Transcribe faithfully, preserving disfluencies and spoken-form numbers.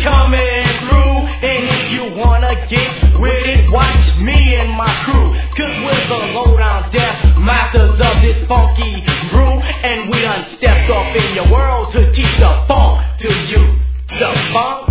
coming through. And if you wanna get with it, watch me and my crew. Cause we're the lowdown death masters of this funky brew. And we done stepped off in your world to teach the funk to you. The funk